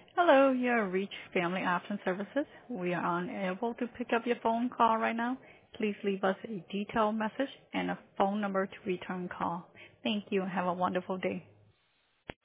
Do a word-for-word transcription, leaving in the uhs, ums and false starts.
Hello, you have reached Family Option Services. We are unable to pick up your phone call right now. Please leave us a detailed message and a phone number to return call. Thank you and have a wonderful day.